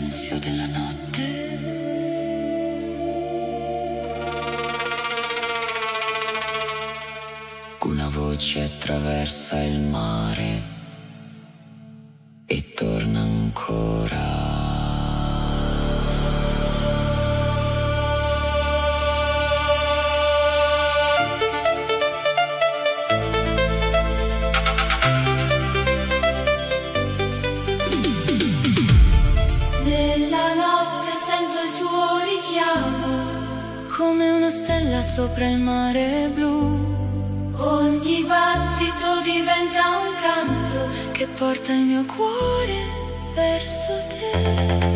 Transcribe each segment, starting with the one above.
silenzio della notte. Una voce attraversa il mare e torna ancora. Come una stella sopra il mare blu, ogni battito diventa un canto che porta il mio cuore verso te.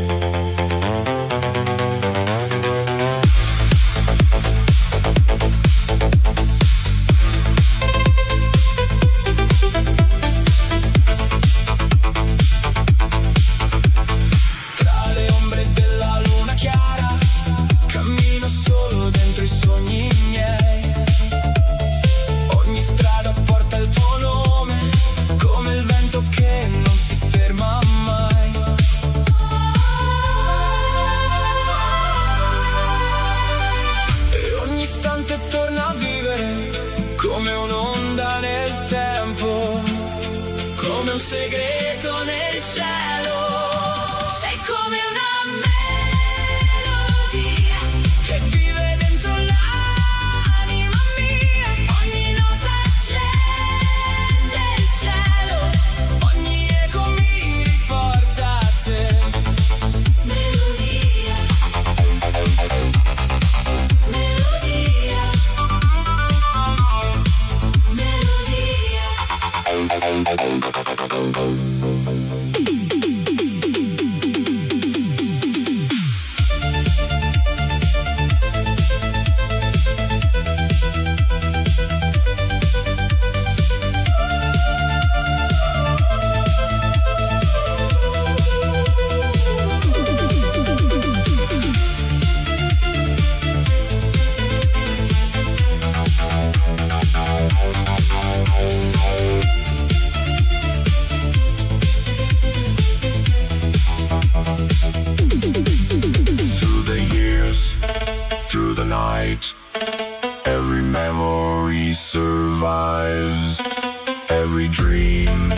Every memory survives, every dream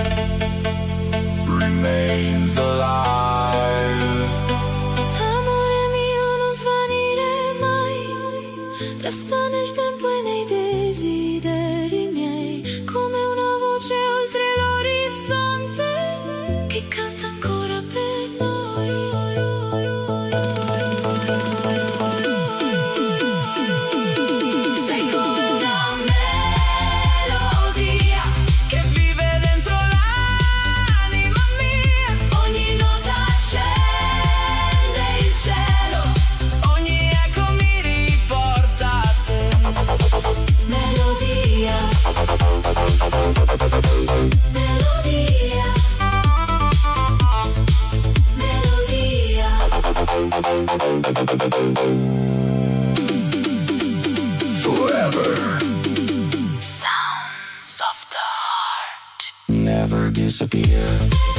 remains alive. Amore mio, non svanire mai, resta nel tempo e nei desideri miei, come una voce oltre l'orizzonte che canta ancora per noi. Forever. Sounds of the heart never disappear.